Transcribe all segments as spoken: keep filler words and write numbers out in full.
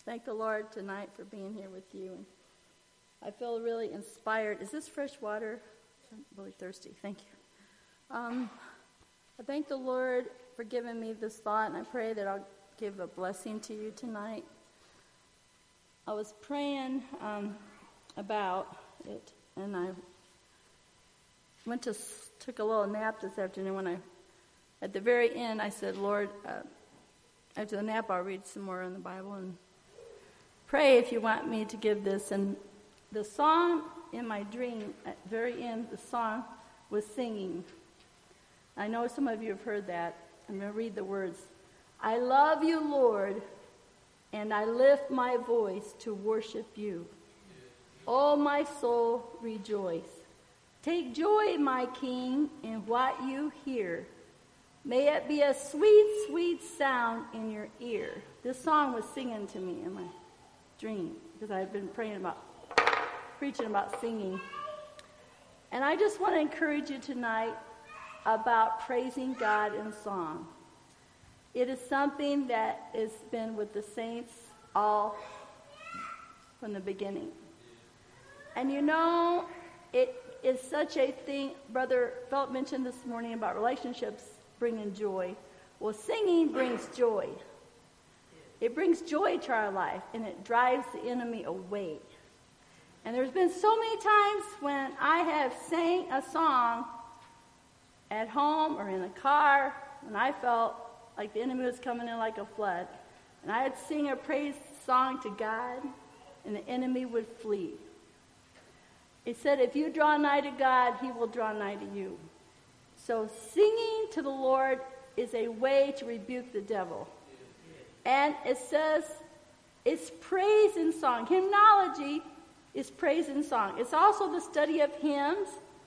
thank the Lord tonight for being here with you. And I feel really inspired. Is this fresh water? I'm really thirsty. Thank you. Um, I thank the Lord for giving me this thought, and I pray that I'll give a blessing to you tonight. I was praying um, about it, and I went to took a little nap this afternoon. When I, at the very end, I said, Lord, uh, after the nap, I'll read some more in the Bible and pray if you want me to give this. And the song in my dream, at the very end, the song was singing. I know some of you have heard that. I'm going to read the words. I love you, Lord, and I lift my voice to worship you. Oh, my soul, rejoice. Take joy, my King, in what you hear. May it be a sweet, sweet sound in your ear. This song was singing to me in my dream because I had been praying about, preaching about singing. And I just want to encourage you tonight about praising God in song. It is something that has been with the saints all from the beginning. And you know, it is such a thing. Brother Philip mentioned this morning about relationships bringing joy. Well, singing brings joy. It brings joy to our life, and it drives the enemy away. And there's been so many times when I have sang a song at home or in a car, and I felt like the enemy was coming in like a flood. And I'd sing a praise song to God, and the enemy would flee. It said, if you draw nigh to God, he will draw nigh to you. So singing to the Lord is a way to rebuke the devil. And it says it's praise in song. Hymnology is praise in song. It's also the study of hymns,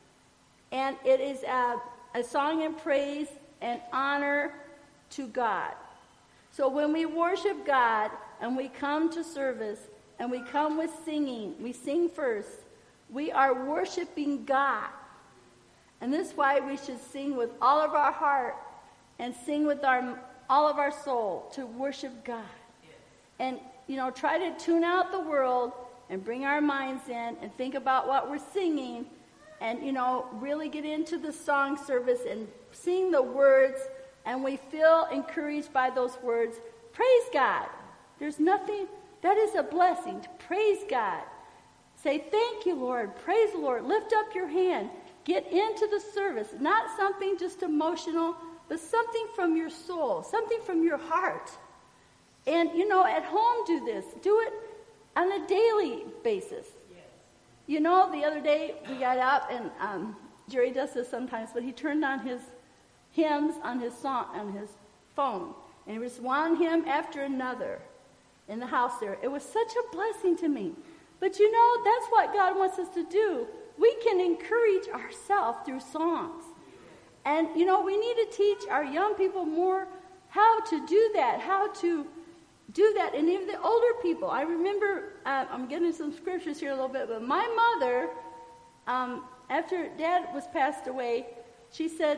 and it is a, a song in praise and honor to God. So when we worship God and we come to service and we come with singing, we sing first, we are worshiping God. And this is why we should sing with all of our heart and sing with our all of our soul to worship God. And, you know, try to tune out the world and bring our minds in and think about what we're singing and, you know, really get into the song service and sing the words, and we feel encouraged by those words. Praise God. There's nothing, that is a blessing to praise God. Say, thank you, Lord. Praise the Lord. Lift up your hand. Get into the service. Not something just emotional, but something from your soul, something from your heart. And, you know, at home do this. Do it on a daily basis. Yes. You know, the other day we got up, and um, Jerry does this sometimes, but he turned on his hymns on his song, on his phone. And it was one hymn after another in the house there. It was such a blessing to me. But you know, that's what God wants us to do. We can encourage ourselves through songs. And, you know, we need to teach our young people more how to do that, how to do that. And even the older people. I remember, uh, I'm getting some scriptures here a little bit, but my mother, um, after Dad was passed away, she said,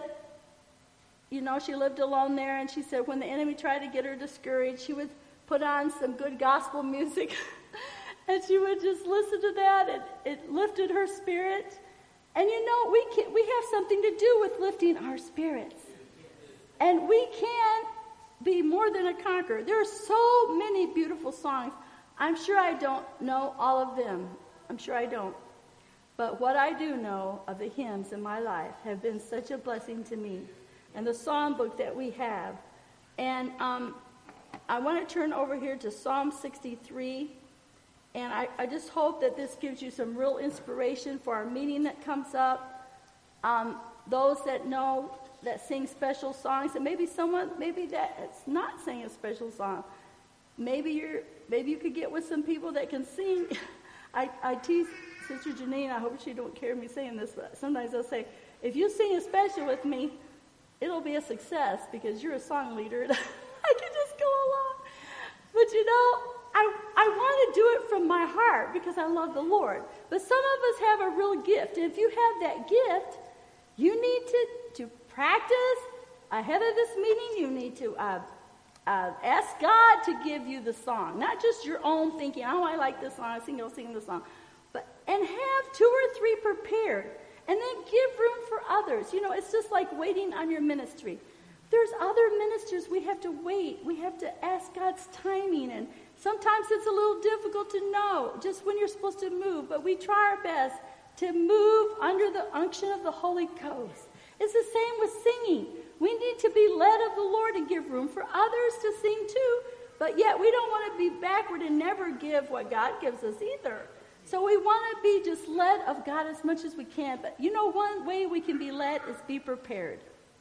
you know, she lived alone there, and she said when the enemy tried to get her discouraged, she would put on some good gospel music. And she would just listen to that, and it lifted her spirit. And you know, we can, we have something to do with lifting our spirits. And we can be more than a conqueror. There are so many beautiful songs. I'm sure I don't know all of them. I'm sure I don't. But what I do know of the hymns in my life have been such a blessing to me. And the song book that we have. And um, I want to turn over here to Psalm sixty-three. And I, I just hope that this gives you some real inspiration for our meeting that comes up. Um, those that know, that sing special songs, and maybe someone, maybe that's not singing a special song. Maybe you're, maybe you could get with some people that can sing. I, I tease Sister Janine, I hope she don't care me saying this, but sometimes I'll say, if you sing a special with me, it'll be a success because you're a song leader. I can just go along. But you know, I, I want to do it from my heart because I love the Lord. But some of us have a real gift. And if you have that gift, you need to, to practice ahead of this meeting. You need to uh, uh, ask God to give you the song, not just your own thinking, oh, I like this song, I sing, I'll sing the song. But, and have two or three prepared, and then give room for others. You know, it's just like waiting on your ministry. There's other ministers we have to wait. We have to ask God's timing, and sometimes it's a little difficult to know just when you're supposed to move, but we try our best to move under the unction of the Holy Ghost. It's the same with singing. We need to be led of the Lord and give room for others to sing too, but yet we don't want to be backward and never give what God gives us either. So we want to be just led of God as much as we can, but you know, one way we can be led is be prepared.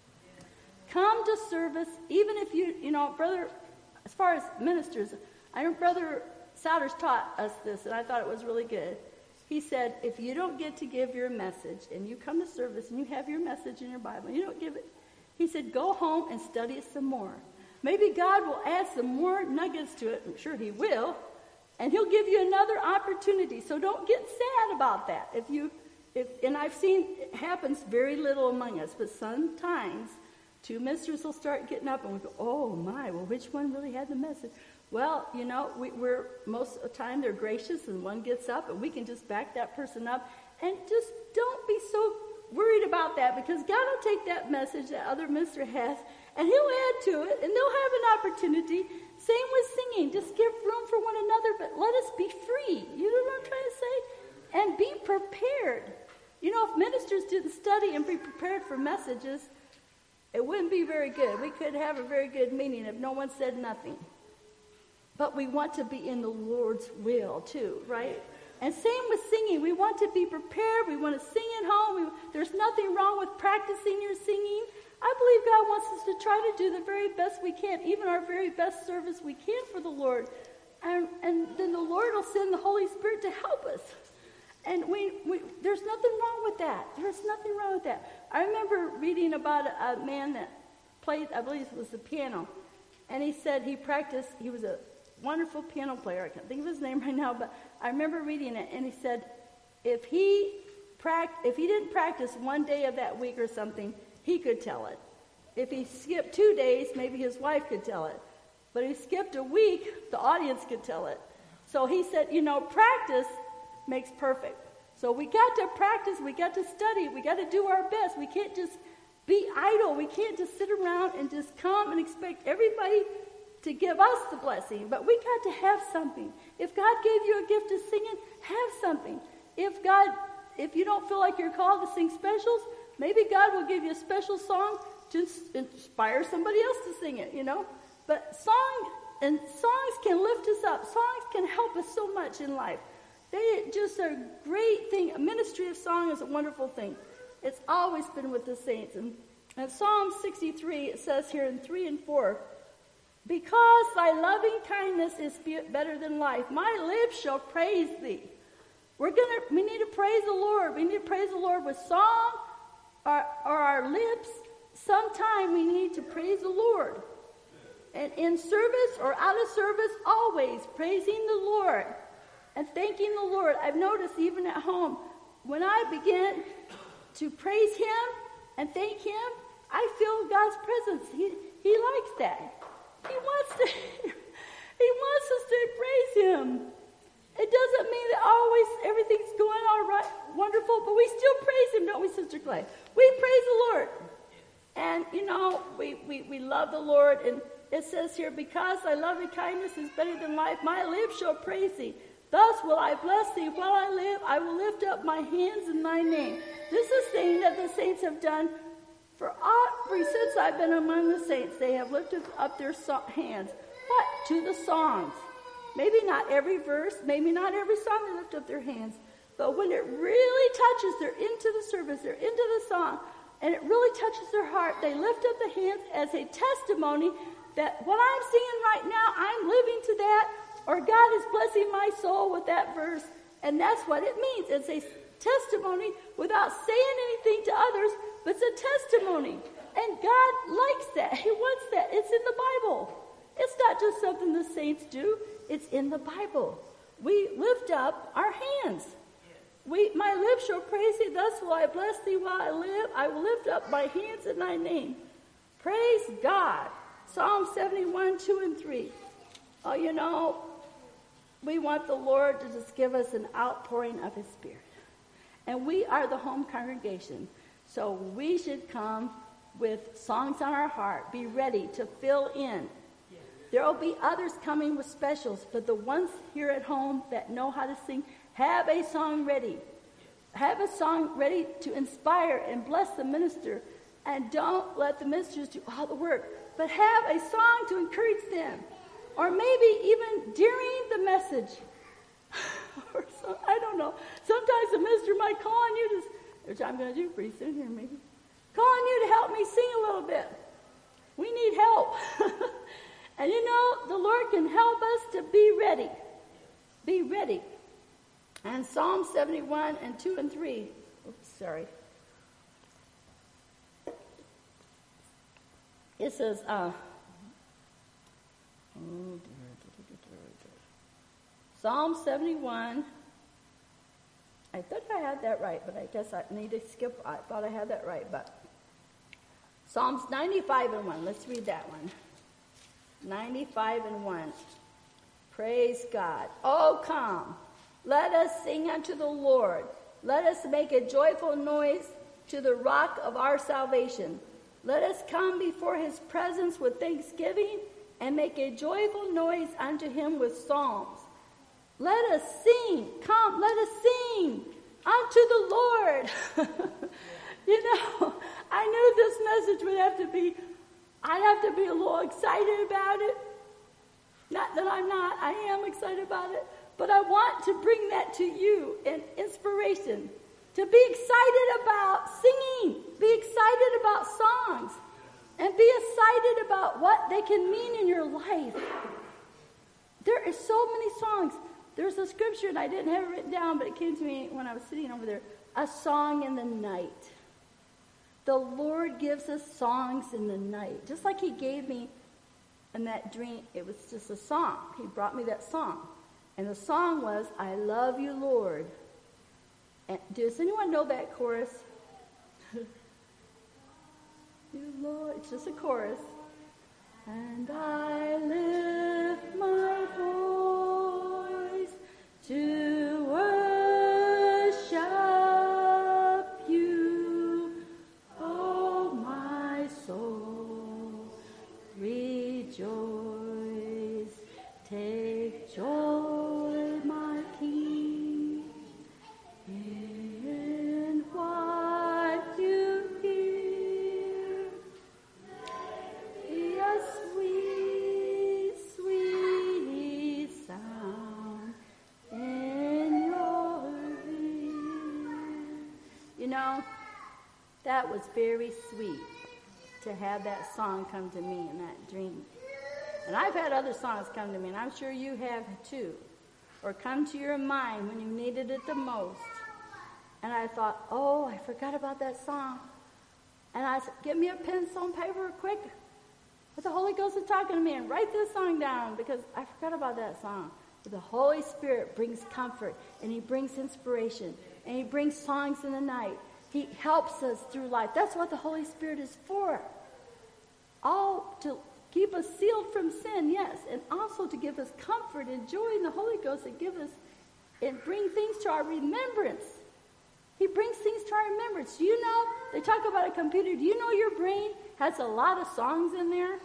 Come to service, even if you, you know, brother, as far as ministers, I know Brother Souders taught us this, and I thought it was really good. He said, if you don't get to give your message, and you come to service, and you have your message in your Bible, and you don't give it, he said, go home and study it some more. Maybe God will add some more nuggets to it. I'm sure he will. And he'll give you another opportunity. So don't get sad about that. If you, if, and I've seen it happens very little among us, but sometimes two ministers will start getting up and we go, oh my, well, which one really had the message? Well, you know, we, we're most of the time they're gracious, and one gets up and we can just back that person up. And just don't be so worried about that, because God will take that message that other minister has and he'll add to it, and they'll have an opportunity. Same with singing. Just give room for one another, but let us be free. You know what I'm trying to say? And be prepared. You know, if ministers didn't study and be prepared for messages, it wouldn't be very good. We could have a very good meeting if no one said nothing. But we want to be in the Lord's will too, right? And same with singing. We want to be prepared. We want to sing at home. We, there's nothing wrong with practicing your singing. I believe God wants us to try to do the very best we can, even our very best service we can for the Lord. And, and then the Lord will send the Holy Spirit to help us. And we, we there's nothing wrong with that. There's nothing wrong with that. I remember reading about a, a man that played, I believe it was the piano. And he said he practiced, he was a wonderful piano player. I can't think of his name right now, but I remember reading it, and he said if he pract- if he didn't practice one day of that week or something, he could tell it. If he skipped two days, maybe his wife could tell it. But if he skipped a week, the audience could tell it. So he said, you know, practice makes perfect. So we got to practice, we got to study, we got to do our best. We can't just be idle. We can't just sit around and just come and expect everybody to give us the blessing, but we got to have something. If God gave you a gift of singing, have something. If God, if you don't feel like you're called to sing specials, maybe God will give you a special song to inspire somebody else to sing it, you know. But song and songs can lift us up. Songs can help us so much in life. They just are a great thing. A ministry of song is a wonderful thing. It's always been with the saints. And in Psalm sixty-three, it says here in three and four, because thy loving kindness is better than life, my lips shall praise thee. We're gonna. We need to praise the Lord. We need to praise the Lord with song or, or our lips. Sometime we need to praise the Lord. And in service or out of service, always praising the Lord and thanking the Lord. I've noticed even at home, when I begin to praise Him and thank Him, I feel God's presence. He He likes that. He wants to, he wants us to praise Him. It doesn't mean that always everything's going all right, wonderful, but we still praise Him, don't we, Sister Clay? We praise the Lord. And, you know, we, we, we love the Lord. And it says here, because thy loving kindness is better than life, my lips shall praise thee. Thus will I bless thee while I live. I will lift up my hands in thy name. This is the thing that the saints have done. For every since I've been among the saints, they have lifted up their so- hands. What? To the songs. Maybe not every verse, maybe not every song they lift up their hands. But when it really touches, they're into the service, they're into the song, and it really touches their heart, they lift up the hands as a testimony that what I'm singing right now, I'm living to that, or God is blessing my soul with that verse. And that's what it means. It's a testimony without saying anything to others, but it's a testimony. And God likes that. He wants that. It's in the Bible. It's not just something the saints do. It's in the Bible. We lift up our hands. We, my lips shall praise thee. Thus will I bless thee while I live. I will lift up my hands in thy name. Praise God. Psalm seventy-one, two and three. Oh, you know, we want the Lord to just give us an outpouring of his Spirit. And we are the home congregation. So we should come with songs on our heart. Be ready to fill in. There will be others coming with specials, but the ones here at home that know how to sing, have a song ready. Have a song ready to inspire and bless the minister. And don't let the ministers do all the work, but have a song to encourage them. Or maybe even during the message. or so, I don't know. Sometimes the minister might call on you to, which I'm going to do pretty soon here maybe, call on you to help me sing a little bit. We need help. And you know, the Lord can help us to be ready. Be ready. And Psalm seventy-one and two and three. Oops, sorry. It says, uh, Psalm seventy-one. I thought I had that right, but I guess I need to skip. I thought I had that right, but Psalms ninety-five and one. Let's read that one. ninety-five and one. Praise God. Oh, come. Let us sing unto the Lord. Let us make a joyful noise to the rock of our salvation. Let us come before his presence with thanksgiving and make a joyful noise unto him with psalms. Let us sing. Come, let us sing unto the Lord. You know, I knew this message would have to be, I'd have to be a little excited about it. Not that I'm not, I am excited about it. But I want to bring that to you in inspiration. To be excited about singing. Be excited about songs. And be excited about what they can mean in your life. There are so many songs. There's a scripture, and I didn't have it written down, but it came to me when I was sitting over there. A song in the night. The Lord gives us songs in the night. Just like he gave me in that dream, it was just a song. He brought me that song. And the song was, I love you, Lord. And does anyone know that chorus? You, Lord. It's just a chorus. And I lift my voice to worship you, oh my soul, rejoice, take joy, my King, in what you hear, be a sweet, sweet sound in your ear. You know, that was very sweet to have that song come to me in that dream. And I've had other songs come to me, and I'm sure you have too, or come to your mind when you needed it the most. And I thought, oh, I forgot about that song. And I said, get me a pencil and paper quick. But the Holy Ghost is talking to me, and write this song down, because I forgot about that song. But the Holy Spirit brings comfort, and he brings inspiration, and he brings songs in the night. He helps us through life. That's what the Holy Spirit is for. All to keep us sealed from sin, yes, and also to give us comfort and joy in the Holy Ghost and give us and bring things to our remembrance. He brings things to our remembrance. Do you know, they talk about a computer. Do you know your brain has a lot of songs in there?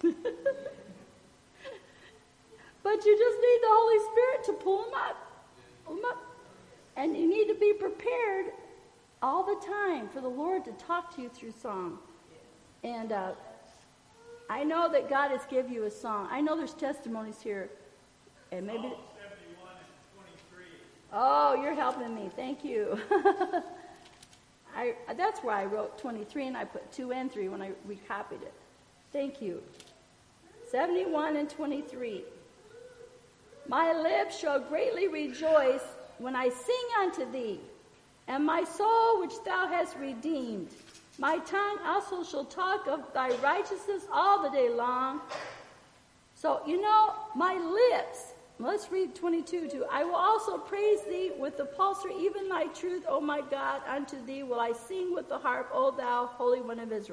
But you just need the Holy Spirit to pull them up. Pull them up. And you need to be prepared all the time for the Lord to talk to you through song. And uh, I know that God has given you a song. I know there's testimonies here. And maybe. seventy-one and twenty-three. Oh, you're helping me. Thank you. I, that's where I wrote twenty-three, and I put two and three when I recopied it. Thank you. seventy-one and twenty-three. My lips shall greatly rejoice when I sing unto thee, and my soul which thou hast redeemed. My tongue also shall talk of thy righteousness all the day long. So, you know, my lips, let's read twenty-two too. I will also praise thee with the psaltery, even thy truth, O my God, unto thee will I sing with the harp, O thou Holy One of Israel.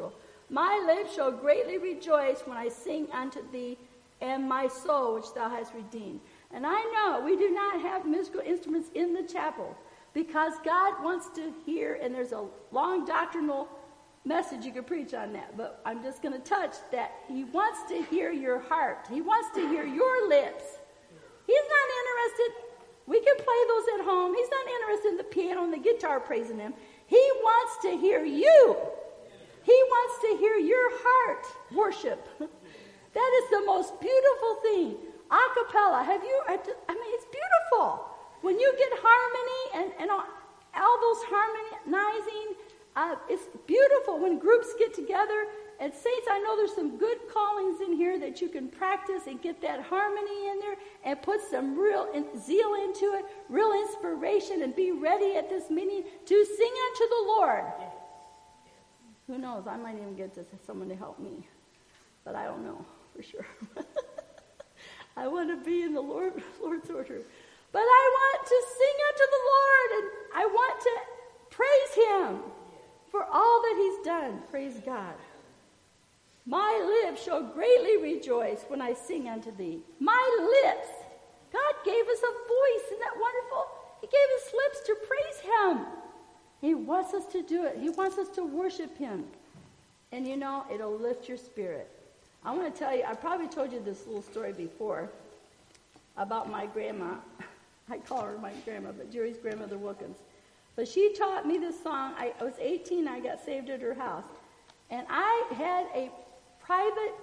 My lips shall greatly rejoice when I sing unto thee, and my soul which thou hast redeemed. And I know we do not have musical instruments in the chapel because God wants to hear, and there's a long doctrinal message you could preach on that, but I'm just going to touch that he wants to hear your heart. He wants to hear your lips. He's not interested. We can play those at home. He's not interested in the piano and the guitar praising him. He wants to hear you. He wants to hear your heart worship. That is the most beautiful thing. A cappella. Have you, I mean, it's beautiful. When you get harmony and, and all, all those harmonizing, uh, it's beautiful when groups get together. And saints, I know there's some good callings in here that you can practice and get that harmony in there and put some real in, zeal into it, real inspiration, and be ready at this meeting to sing unto the Lord. Who knows? I might even get to someone to help me, but I don't know for sure. I want to be in the Lord, Lord's order. But I want to sing unto the Lord, and I want to praise him for all that he's done. Praise God. My lips shall greatly rejoice when I sing unto thee. My lips. God gave us a voice. Isn't that wonderful? He gave us lips to praise him. He wants us to do it. He wants us to worship him. And you know, it'll lift your spirit. I want to tell you, I probably told you this little story before about my grandma. I call her my grandma, but Jerry's grandmother Wilkins. But she taught me this song. I, I was eighteen, I got saved at her house. And I had a private,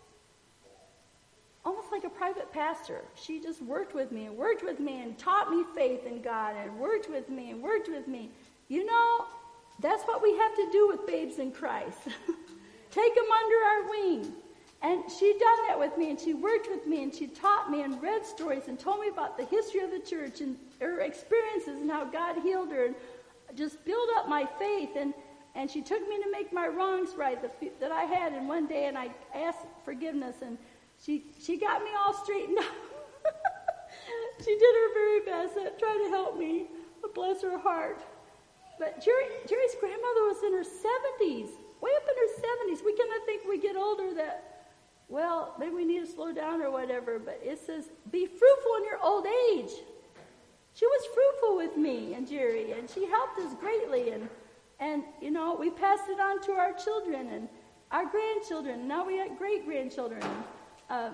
almost like a private pastor. She just worked with me and worked with me and taught me faith in God and worked with me and worked with me. You know, that's what we have to do with babes in Christ. Take them under our wing. And she done that with me, and she worked with me, and she taught me and read stories and told me about the history of the church and her experiences and how God healed her and just built up my faith. And, and she took me to make my wrongs right that, that I had. And one day, and I asked forgiveness, and she, she got me all straightened out. She did her very best at trying to help me. Bless her heart. But Jerry, Jerry's grandmother was in her seventies, way up in her seventies. We kind of think we get older that, well, maybe we need to slow down or whatever, but it says, be fruitful in your old age. She was fruitful with me and Jerry, and she helped us greatly, and, and you know, we passed it on to our children and our grandchildren. Now we have great-grandchildren. Uh,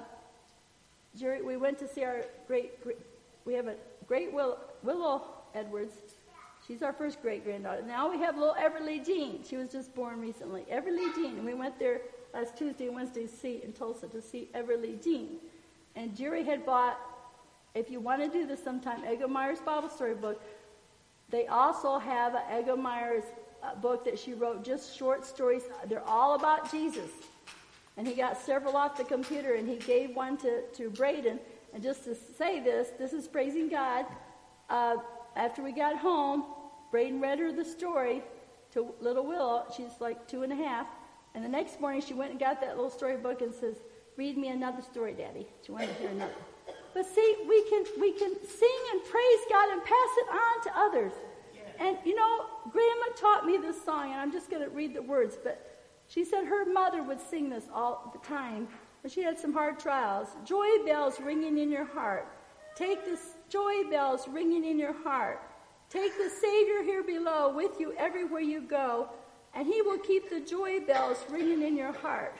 Jerry, we went to see our great, great we have a great Will, Willow Edwards. She's our first great-granddaughter. Now we have little Everly Jean. She was just born recently. Everly Jean, and we went there last Tuesday and Wednesday to see in Tulsa to see Everly Jean. And Jerry had bought, if you want to do this sometime, Ego Meyer's Bible Story book. They also have an Ego Meyer's uh, book that she wrote, just short stories. They're all about Jesus. And he got several off the computer, and he gave one to, to Braden. And just to say this, this is praising God. Uh, after we got home, Braden read her the story to little Willow. She's like two and a half. And the next morning, she went and got that little storybook and says, read me another story, Daddy. She wanted to hear another. But see, we can we can sing and praise God and pass it on to others. And, you know, Grandma taught me this song, and I'm just going to read the words. But she said her mother would sing this all the time. But she had some hard trials. Joy bells ringing in your heart. Take the joy bells ringing in your heart. Take the Savior here below with you everywhere you go. And he will keep the joy bells ringing in your heart.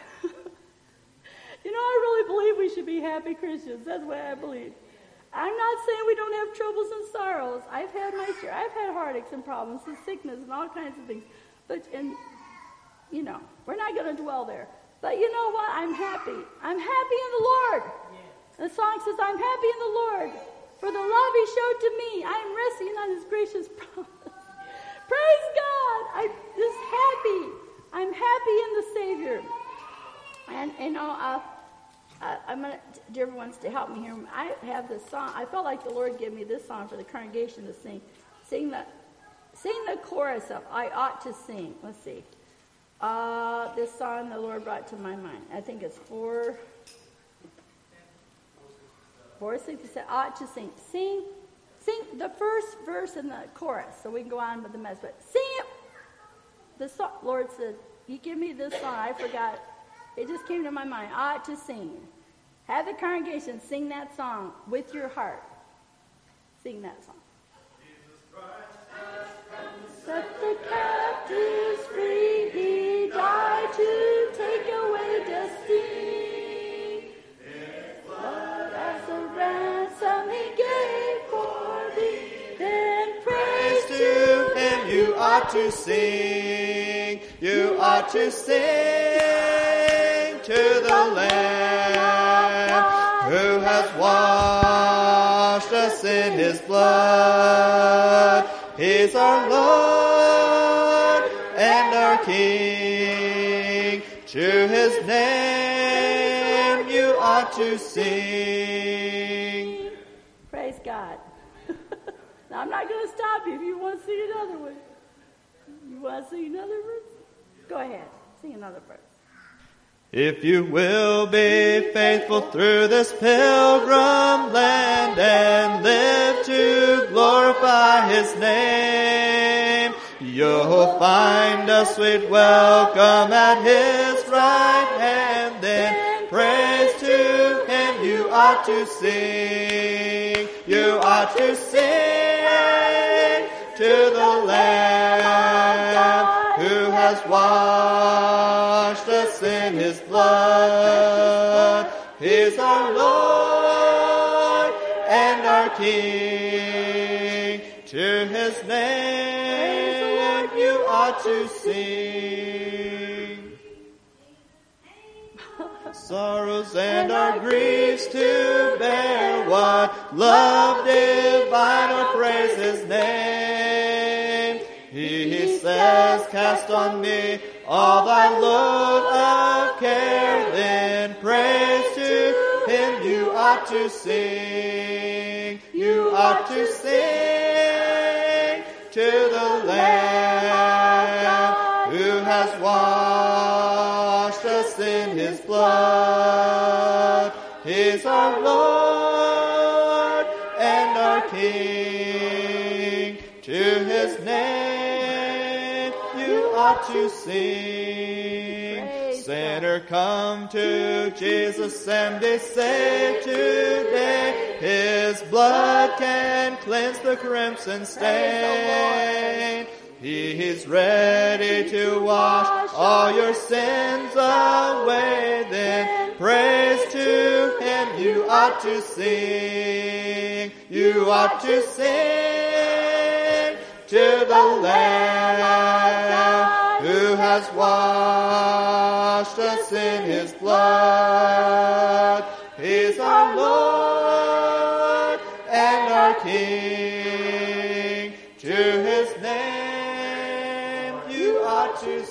You know, I really believe we should be happy Christians. That's what I believe. I'm not saying we don't have troubles and sorrows. I've had my share. I've had heartaches and problems and sickness and all kinds of things. But, and, you know, we're not going to dwell there. But you know what? I'm happy. I'm happy in the Lord. The song says, I'm happy in the Lord. For the love he showed to me, I am resting on his gracious promise. Praise God! I'm just happy. I'm happy in the Savior. And, you know, uh, I, I'm going to, dear ones, to help me here. I have this song. I felt like the Lord gave me this song for the congregation to sing. Sing the, sing the chorus of I Ought to Sing. Let's see. Uh, this song the Lord brought to my mind. I think it's four, four sixty-seven. Ought to sing. Sing. Sing the first verse and the chorus, so we can go on with the message. But sing it. The song, Lord said, he gave me this song. I forgot. It just came to my mind. Ought to sing. Have the congregation sing that song with your heart. Sing that song. Set the captives free. He died to take away death's sting. His blood as a ransom he gave for thee. Then praise to him You ought to sing, you ought to sing to the Lamb who has washed us in his blood. He's our Lord and our King. To his name you ought to sing. Praise God. Now, I'm not going to stop you if you want to sing another one. You want to sing another verse? Go ahead. Sing another verse. If you will be faithful through this pilgrim land and live to glorify his name, you'll find a sweet welcome at his right hand. Then praise to him you ought to sing. You ought to sing to the Lamb who has washed us in his blood. He's our Lord and our King. To his name you ought to sing. Sorrows and our griefs to bear, what love divine, or praise his name. He says, cast on me all thy load of care, then praise to him you ought to sing. You ought to sing to the Lamb who has washed us in his blood. He's our Lord and our King. To his name you ought to sing. Praise Sinner, come to Jesus and be saved today. His blood can cleanse the crimson stain. He's ready to wash all your sins away. Then praise to him you ought to sing. You ought to sing to the Lamb who has washed us in his blood. He's our Lord and our King. To his name you ought to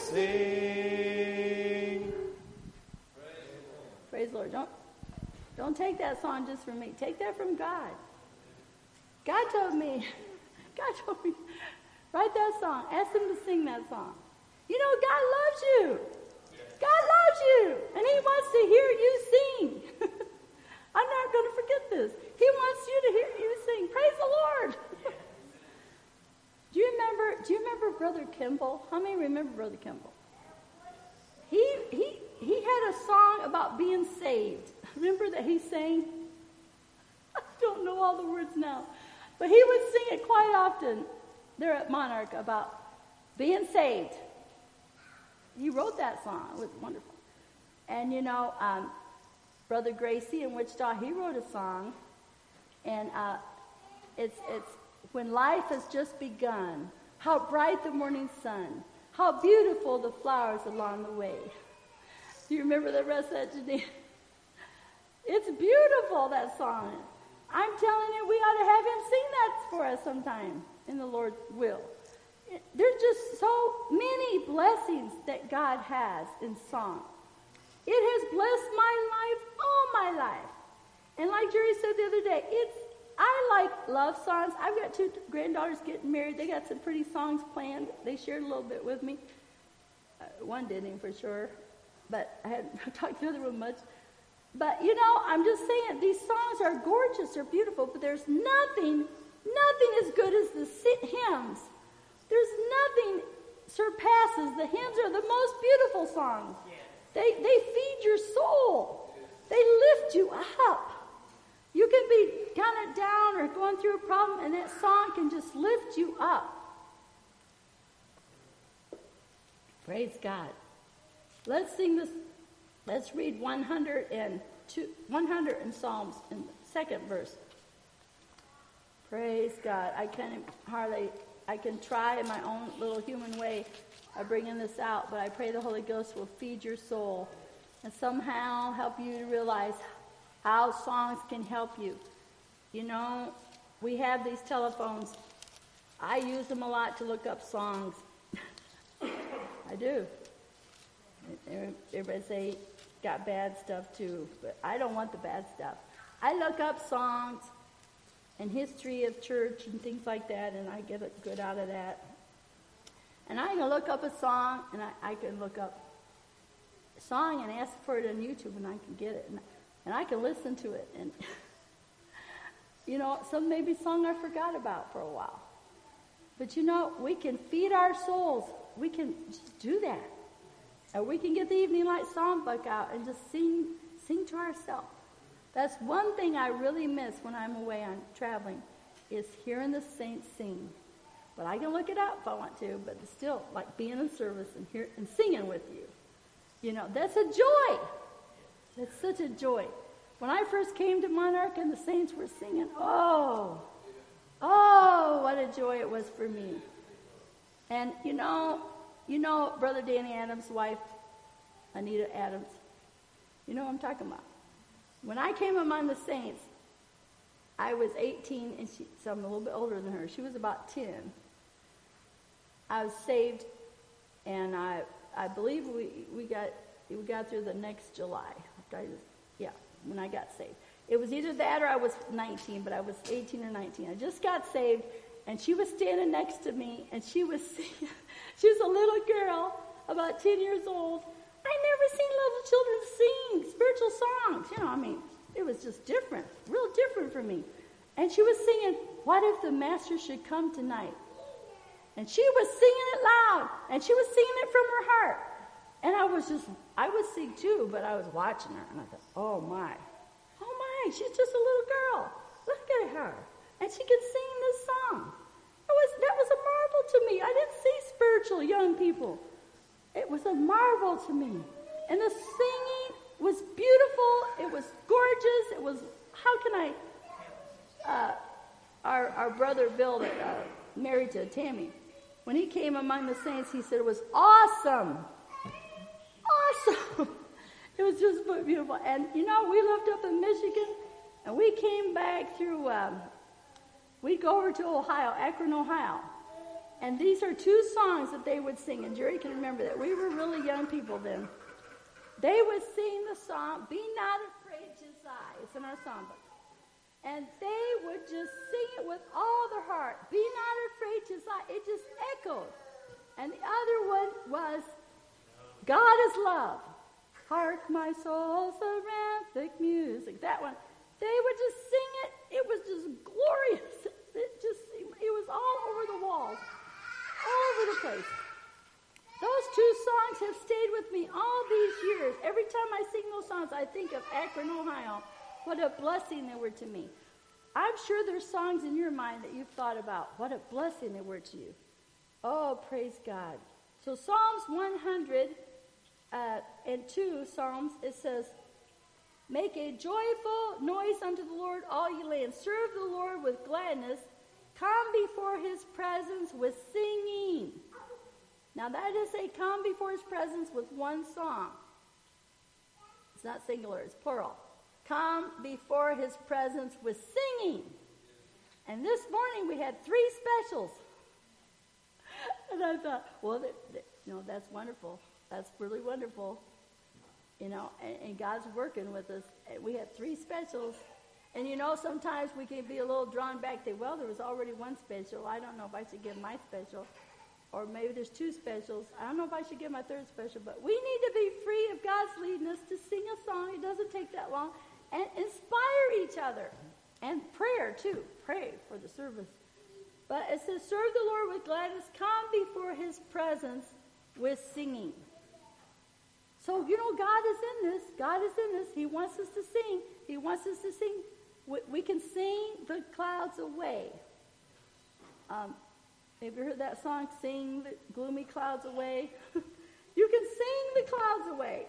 sing. Praise the Lord. Don't, don't take that song just from me. Take that from God. God told me, God told me, write that song. Ask him to sing that song. You know, God loves you. God loves you. And he wants to hear you sing. I'm not going to forget this. He wants you to hear you sing. Praise the Lord. Do you remember, do you remember Brother Kimball? How many remember Brother Kimball? He, he, he had a song about being saved. Remember that he sang? I don't know all the words now. But he would sing it quite often there at Monarch about being saved. He wrote that song. It was wonderful. And, you know, um, Brother Gracie in Wichita, he wrote a song. And uh, it's it's when life has just begun, how bright the morning sun, how beautiful the flowers along the way. Do you remember the rest of that, Janine? It's beautiful, that song. I'm telling you, we ought to have him sing that for us sometime in the Lord's will. It, there's just so many blessings that God has in song. It has blessed my life, all my life. And like Jerry said the other day, it's I like love songs. I've got two granddaughters getting married. They got some pretty songs planned. They shared a little bit with me. Uh, one didn't for sure, but I hadn't talked to the other one much. But, you know, I'm just saying, these songs are gorgeous, they're beautiful, but there's nothing, nothing as good as the hymns. There's nothing surpasses. The hymns are the most beautiful songs. They, they feed your soul. They lift you up. You can be kind of down or going through a problem, and that song can just lift you up. Praise God. Let's sing this. Let's read one hundred and two, one hundred in Psalms in the second verse. Praise God. I can hardly, I can try in my own little human way of bringing this out, but I pray the Holy Ghost will feed your soul and somehow help you to realize how songs can help you. You know, we have these telephones. I use them a lot to look up songs. I do. Everybody say got bad stuff too, but I don't want the bad stuff. I look up songs and history of church and things like that, and I get it good out of that. And I can look up a song, and I, I can look up a song and ask for it on YouTube, and I can get it. And, and I can listen to it. And, you know, some maybe song I forgot about for a while. But, you know, we can feed our souls. We can just do that. Or we can get the Evening Light Songbook out and just sing, sing to ourselves. That's one thing I really miss when I'm away on traveling, is hearing the saints sing. But I can look it up if I want to, but it's still like being in service and hear and singing with you. You know, that's a joy. That's such a joy. When I first came to Monarch and the saints were singing, oh, oh, what a joy it was for me. And you know, you know Brother Danny Adams' wife, Anita Adams. You know what I'm talking about. When I came among the saints, I was eighteen, and she, so I'm a little bit older than her. She was about ten. I was saved, and I I believe we, we got we got through the next July. I was, yeah, when I got saved. It was either that or I was nineteen, but I was eighteen or nineteen. I just got saved, and she was standing next to me, and she was singing. She was a little girl, about ten years old. I never seen little children sing spiritual songs. You know, I mean, it was just different, real different for me. And she was singing, "What if the Master should come tonight?" And she was singing it loud, and she was singing it from her heart. And I was just, I would sing too, but I was watching her, and I thought, oh my, oh my, she's just a little girl. Look at her. And she could sing this song. It was, that was a marvel to me. I didn't see spiritual young people. It was a marvel to me. And the singing was beautiful. It was gorgeous. It was, how can I, uh, our, our brother Bill, that uh, married to Tammy, when he came among the saints, he said it was awesome. Awesome. It was just beautiful. And, you know, we lived up in Michigan, and we came back through, um, we'd go over to Ohio, Akron, Ohio. And these are two songs that they would sing, and Jerry can remember that. We were really young people then. They would sing the song, "Be Not Afraid, 'Tis I." It's in our songbook. And they would just sing it with all their heart. "Be not afraid, 'tis I." It just echoed. And the other one was, "God is love. Hark my soul, seraphic music." That one. They would just sing it. It was just glorious. It just, it was all over the walls. All over the place. Those two songs have stayed with me all these years. Every time I sing those songs, I think of Akron, Ohio. What a blessing they were to me. I'm sure there's songs in your mind that you've thought about. What a blessing they were to you. Oh, praise God. So Psalms one hundred uh, and two, Psalms, it says, "Make a joyful noise unto the Lord, all ye lands. Serve the Lord with gladness. Come before his presence with singing." Now that is a come before his presence with one song. It's not singular, it's plural. Come before his presence with singing. And this morning we had three specials. And I thought, well, they, they, you know, that's wonderful. That's really wonderful. You know, and, and God's working with us. And we had three specials. And you know, sometimes we can be a little drawn back. Think, well, there was already one special. I don't know if I should give my special. Or maybe there's two specials. I don't know if I should give my third special. But we need to be free of God's leading us to sing a song. It doesn't take that long. And inspire each other. And prayer, too. Pray for the service. But it says, serve the Lord with gladness, come before his presence with singing. So, you know, God is in this. God is in this. He wants us to sing. He wants us to sing. We, we can sing the clouds away. Um, have you heard that song, Sing the Gloomy Clouds Away? You can sing the clouds away.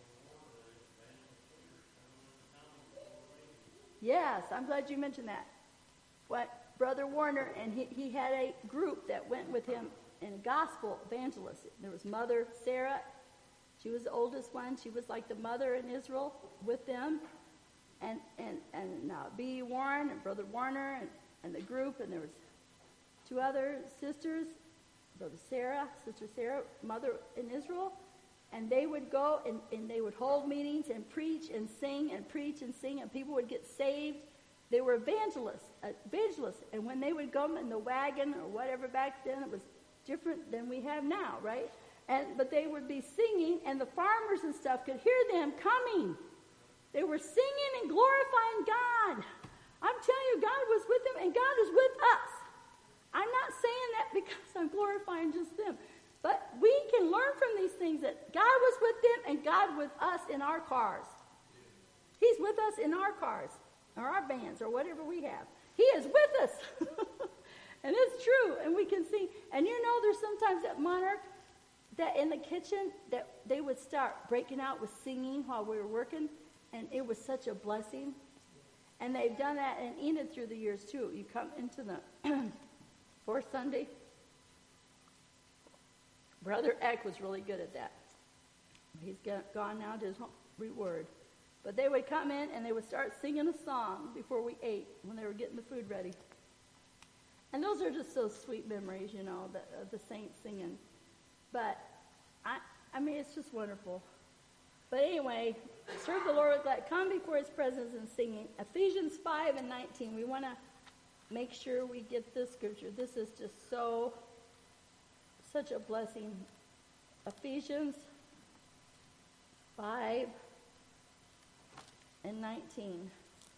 Yes, I'm glad you mentioned that. What Brother Warner, and he, he had a group that went with him in gospel evangelism. There was Mother Sarah. She was the oldest one. She was like the mother in Israel with them. And and, and uh, B. Warren and Brother Warner and, and the group. And there was two other sisters, Brother Sarah, Sister Sarah, mother in Israel. And they would go and, and they would hold meetings and preach and sing and preach and sing. And people would get saved. They were evangelists, uh, evangelists. And when they would come in the wagon or whatever back then, it was different than we have now, right? And but they would be singing, and the farmers and stuff could hear them coming. They were singing and glorifying God. I'm telling you, God was with them, and God is with us. I'm not saying that because I'm glorifying just them. But we can learn from these things that God was with them and God with us in our cars. He's with us in our cars, or our vans, or whatever we have. He is with us. And it's true, and we can sing. And you know, there's sometimes at Monarch that in the kitchen that they would start breaking out with singing while we were working, and it was such a blessing. And they've done that in Enid through the years too. You come into the fourth Sunday. Brother Eck was really good at that. He's got, gone now to his reward. But they would come in and they would start singing a song before we ate when they were getting the food ready. And those are just so sweet memories, you know, the, uh, the saints singing. But, I I mean, it's just wonderful. But anyway, serve the Lord with that. Come before his presence and singing. Ephesians five and nineteen. We want to make sure we get this scripture. This is just so, such a blessing. Ephesians five and nineteen.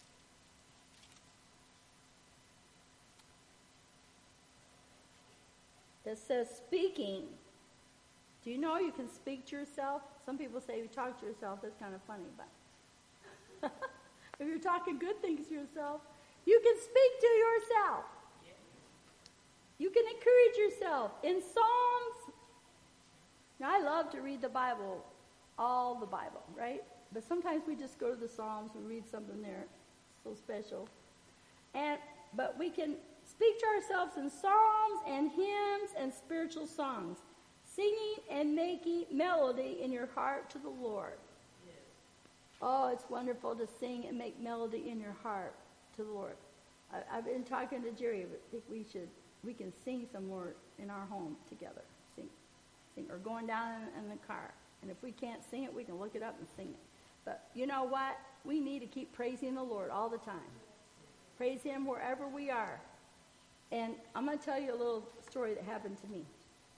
It says, speaking. Do you know you can speak to yourself? Some people say you talk to yourself. That's kind of funny, but if you're talking good things to yourself, you can speak to yourself. You can encourage yourself. In Psalms, now I love to read the Bible, all the Bible, right? But sometimes we just go to the Psalms and read something there so special. And but we can speak to ourselves in psalms and hymns and spiritual songs, singing and making melody in your heart to the Lord. Yes. Oh, it's wonderful to sing and make melody in your heart to the Lord. I, I've been talking to Jerry, but I think we should, we can sing some more in our home together. Sing, sing, or going down in, in the car. And if we can't sing it, we can look it up and sing it. But you know what? We need to keep praising the Lord all the time. Praise him wherever we are. And I'm going to tell you a little story that happened to me.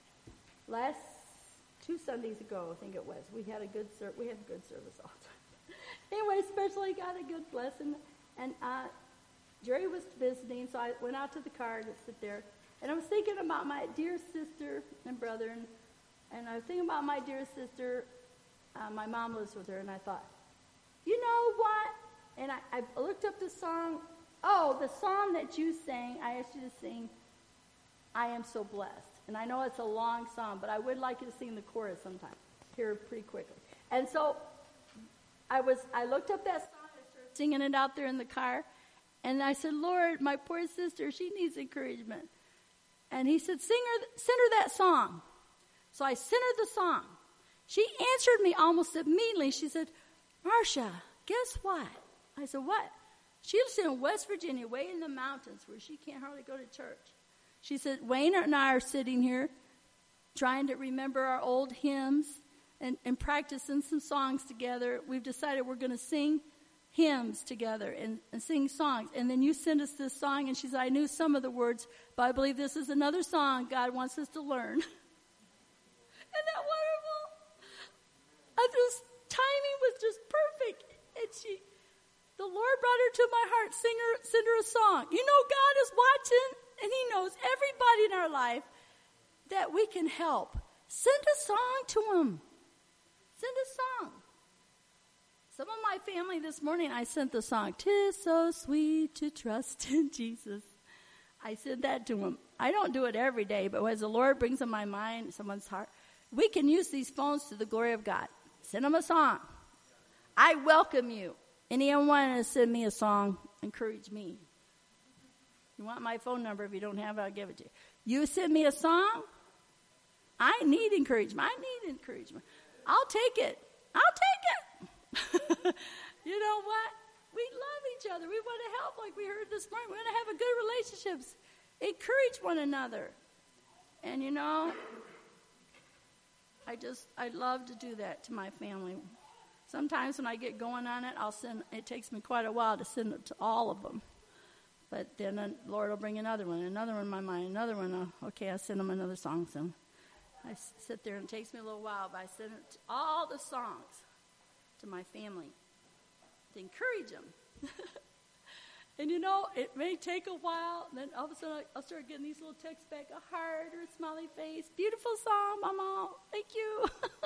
Last two Sundays ago, I think it was, we had a good ser- we had a good service all the time. Anyway, especially got a good blessing. And uh, Jerry was visiting, so I went out to the car to sit there. And I was thinking about my dear sister and brother. And, and I was thinking about my dear sister. Uh, my mom lives with her. And I thought, you know what? And I, I looked up the song. Oh, the song that you sang, I asked you to sing, I Am So Blessed. And I know it's a long song, but I would like you to sing the chorus sometime, here pretty quickly. And so I was, I looked up that song, I started singing it out there in the car, and I said, Lord, my poor sister, she needs encouragement. And he said, sing her, send her that song. So I sent her the song. She answered me almost immediately. She said, Marcia, guess what? I said, what? She lives in West Virginia, way in the mountains, where she can't hardly go to church. She said, Wayne and I are sitting here trying to remember our old hymns and, and practicing some songs together. We've decided we're going to sing hymns together and, and sing songs. And then you sent us this song, and she said, I knew some of the words, but I believe this is another song God wants us to learn. Isn't that wonderful? I just, timing was just perfect. And she... The Lord brought her to my heart. Sing her, send her a song. You know God is watching, And he knows everybody in our life that we can help. Send a song to him. Send a song. Some of my family this morning, I sent the song, "'Tis so sweet to trust in Jesus." I sent that to them. I don't do it every day, but as the Lord brings in my mind, someone's heart, we can use these phones to the glory of God. Send them a song. I welcome you. Anyone want to send me a song, encourage me. You want my phone number? If you don't have it, I'll give it to you. You send me a song, I need encouragement. I need encouragement. I'll take it. I'll take it. You know what? We love each other. We want to help, like we heard this morning. We want to have a good relationships. Encourage one another. And you know, I just, I love to do that to my family. Sometimes when I get going on it, I'll send, it takes me quite a while to send it to all of them. But then the Lord will bring another one, another one in my mind, another one. Uh, okay, I send them another song. So I s- sit there and it takes me a little while, but I send it to all the songs to my family to encourage them. And you know, it may take a while, and then all of a sudden I'll start getting these little texts back, a heart or a smiley face. Beautiful song, Mama. Thank you.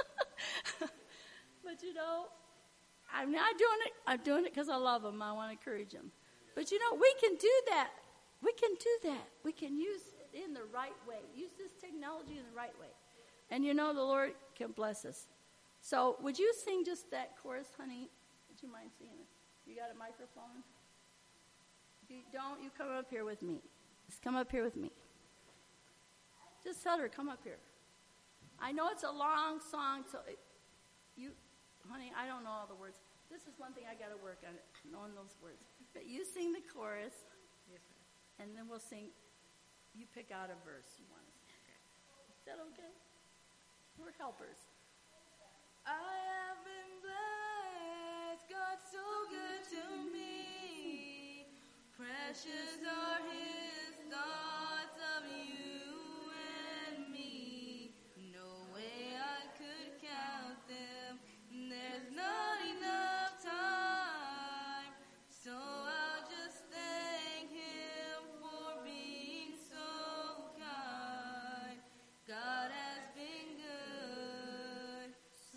But you know, I'm not doing it. I'm doing it because I love them. I want to encourage them. But you know, we can do that. We can do that. We can use it in the right way. Use this technology in the right way. And you know, the Lord can bless us. So would you sing just that chorus, honey? Would you mind singing it? You got a microphone? If you don't, you come up here with me. Just come up here with me. Just tell her, come up here. I know it's a long song, so it, you, honey, I don't know all the words. This is one thing I got to work on, knowing those words. But you sing the chorus, yes, and then we'll sing. You pick out a verse you want to sing. Is that okay? We're helpers. I have been blessed, God's so good to me. Precious are his thoughts of you and me. No way I could count them. There's not enough time, so I'll just thank him for being so kind. God has been good,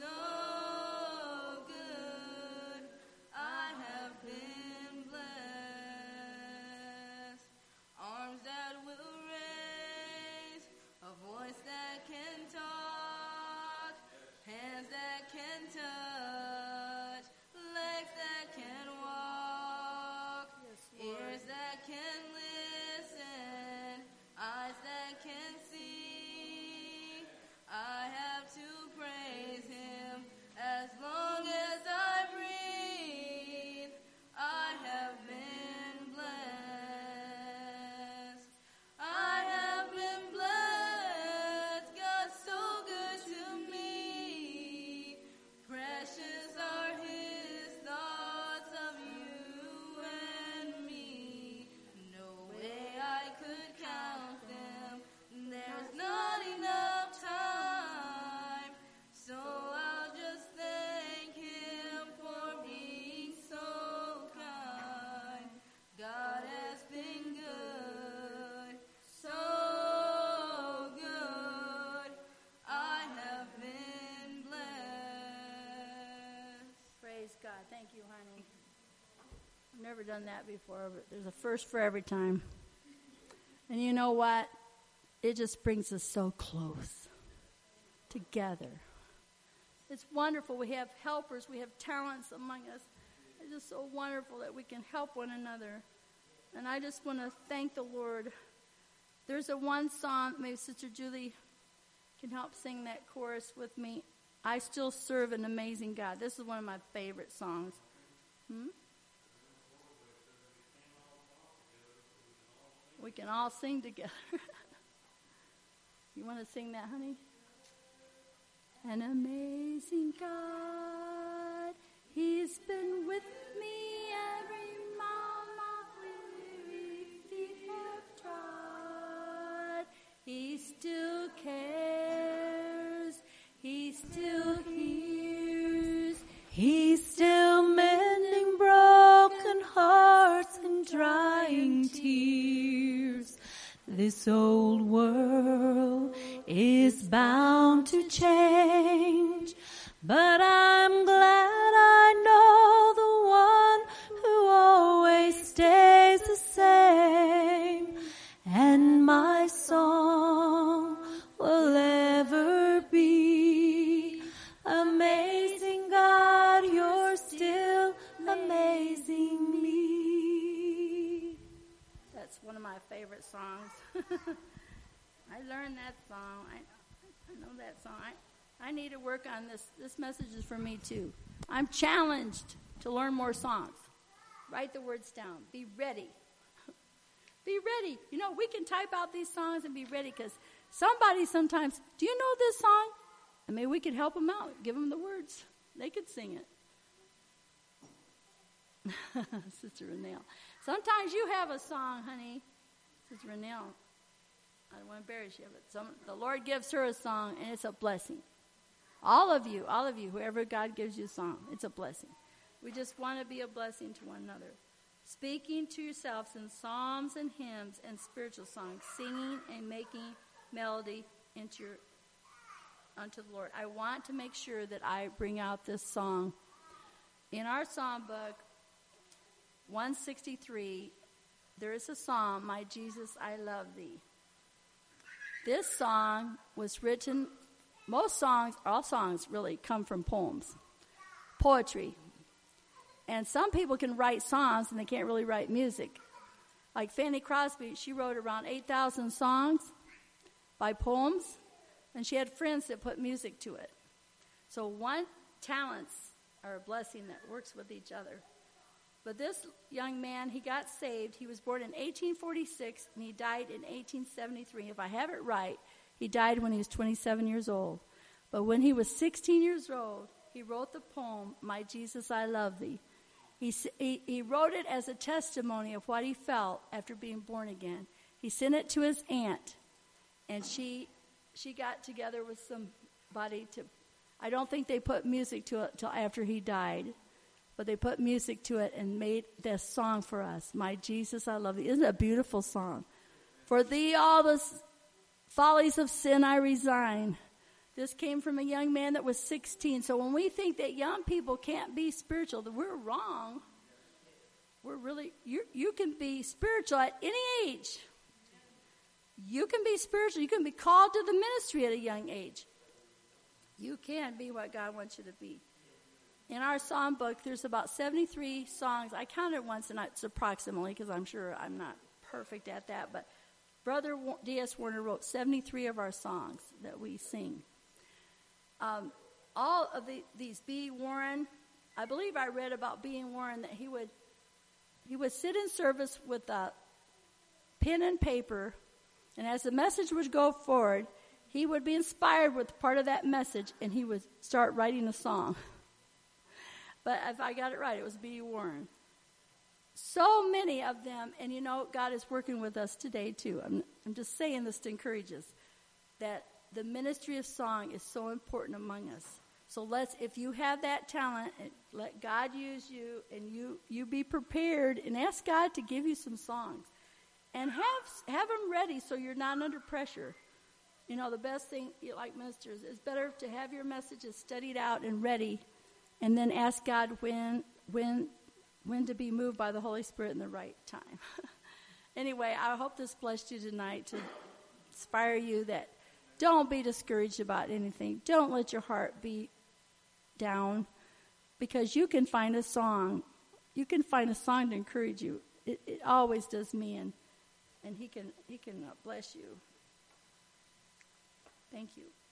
so good. I have been blessed. Arms that will raise, a voice that can talk, hands that can touch, legs that can walk, ears that can listen, eyes that can see. I have to praise him as long as I breathe. I have been blessed. I have been blessed. God's so good to me. Precious are his thoughts of you and me. No way I could count them. There's not enough time, so I'll just thank him for being so kind. God has been good, so good. I have been blessed. Praise God. Thank you, honey. I've never done that before, but there's a first for every time. And you know what? It just brings us so close together. It's wonderful. We have helpers. We have talents among us. It's just so wonderful that we can help one another. And I just want to thank the Lord. There's a one song, maybe Sister Julie can help sing that chorus with me. I still serve an amazing God. This is one of my favorite songs. Hmm? We can all sing together. You want to sing that, honey? An amazing God, he's been with me every mile my weary feet have trod. He still cares, he still hears, he's still mending broken hearts and drying tears. This old world is bound to change, but I'm glad I know the one who always stays the same, and my song will ever be, amazing God, you're still amazing me. That's one of my favorite songs. I learned that song. I, I know that song. I, I need to work on this. This message is for me too. I'm challenged to learn more songs. Write the words down. Be ready. Be ready. You know, we can type out these songs and be ready because somebody sometimes, do you know this song? And maybe we could help them out. Give them the words. They could sing it. Sister Renelle. Sometimes you have a song, honey. Sister Renelle. I don't want to embarrass you, but some, the Lord gives her a song, and it's a blessing. All of you, all of you, whoever God gives you a song, it's a blessing. We just want to be a blessing to one another. Speaking to yourselves in psalms and hymns and spiritual songs, singing and making melody into your, unto the Lord. I want to make sure that I bring out this song. In our psalm book, one sixty-three, there is a psalm, My Jesus, I Love Thee. This song was written, most songs, all songs really come from poems, poetry. And some people can write songs and they can't really write music. Like Fanny Crosby, she wrote around eight thousand songs by poems, and she had friends that put music to it. So one talents are a blessing that works with each other. But this young man, he got saved. He was born in eighteen forty-six, and he died in eighteen seventy-three. If I have it right, he died when he was twenty-seven years old. But when he was sixteen years old, he wrote the poem, My Jesus, I Love Thee. He, he, he wrote it as a testimony of what he felt after being born again. He sent it to his aunt, and she she got together with somebody to, I don't think they put music to it till after he died, but they put music to it and made this song for us, My Jesus, I Love Thee. Isn't it a beautiful song? For thee all the follies of sin I resign. This came from a young man that was sixteen. So when we think that young people can't be spiritual, that we're wrong. We're really, you you can be spiritual at any age. You can be spiritual. You can be called to the ministry at a young age. You can be what God wants you to be. In our psalm book, there's about seventy-three songs. I counted once, and it's approximately, because I'm sure I'm not perfect at that. But Brother D S Warner wrote seventy-three of our songs that we sing. Um, all of the, these B. Warren, I believe I read about B. Warren that he would he would sit in service with a pen and paper, and as the message would go forward, he would be inspired with part of that message, and he would start writing a song. But if I got it right, it was B. Warren. So many of them, and you know, God is working with us today too. I'm, I'm just saying this to encourage us, that the ministry of song is so important among us. So let's, if you have that talent, let God use you, and you, you be prepared, and ask God to give you some songs. And have have them ready so you're not under pressure. You know, the best thing, like ministers, is better to have your messages studied out and ready, and then ask God when when when to be moved by the Holy Spirit in the right time. Anyway, I hope this blessed you tonight to inspire you that don't be discouraged about anything. Don't let your heart be down, because you can find a song. You can find a song to encourage you. It, it always does me, and and he can he can uh, bless you. Thank you.